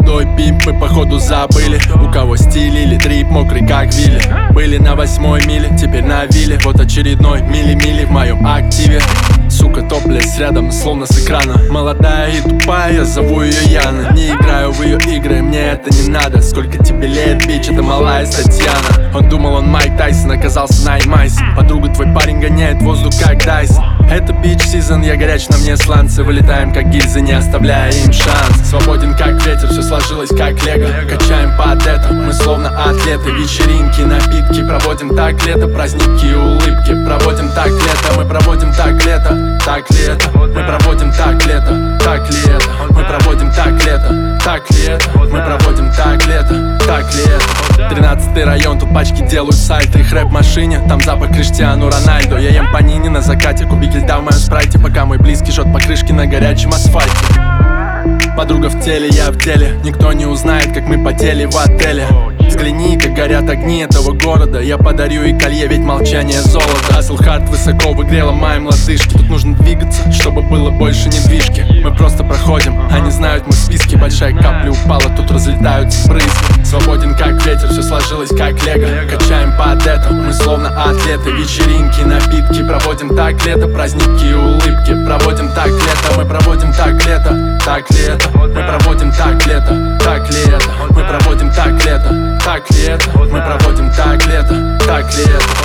молодой пимп, мы походу забыли, у кого стиль или трип мокрый как Вилли. Были на 8-й миле, теперь на вилле. Вот очередной мили-мили в моем активе. Сука, топлес рядом, словно с экрана. Молодая и тупая, я зову ее Яна. Не играю в ее игры, мне это не надо. Сколько тебе лет, бич, это малая Татьяна. Он думал, он Майк Тайсон, оказался Наймайс. Подруга, твой парень гоняет воздух как Дайсон. Это бич сезон, я горяч, на мне сланцы. Вылетаем как гильзы, не оставляя им шанс. Свободен как ветер, все сложилось как лего. Качаем под это, мы словно атлеты. Вечеринки, напитки, проводим так лето. Праздники и улыбки, проводим так лето. Мы проводим так лето, так лето. Мы проводим так лето, так лето. Мы проводим так лето, так лето. Мы проводим так лето, так лето. 13-й район, тут пачки делают сальто. Их рэп-машине, там запах Криштиану Рональдо. Я ем панини на закате, кубики льда в моем спрайте. Пока мой близкий жжет покрышки на горячем асфальте. Подруга в теле, я в деле. Никто не узнает, как мы потели в отеле. Взгляни, как горят огни этого города. Я подарю и колье, ведь молчание золото. Аслхард высоко в игре, ломаем лодыжки. Тут нужно двигаться, чтобы было больше недвижки. Мы просто проходим, они знают мы в списке. Большая капля упала, тут разлетаются брызги. Свободен как ветер, все сложилось как лего. Качаем под это, мы словно атлеты. Вечеринки, напитки, проводим так лето. Праздники и улыбки, проводим так лето. Мы проводим так лето, так лето. Мы проводим так лето, так лето. Мы проводим так лето, так лето. Мы проводим так лето, так лето.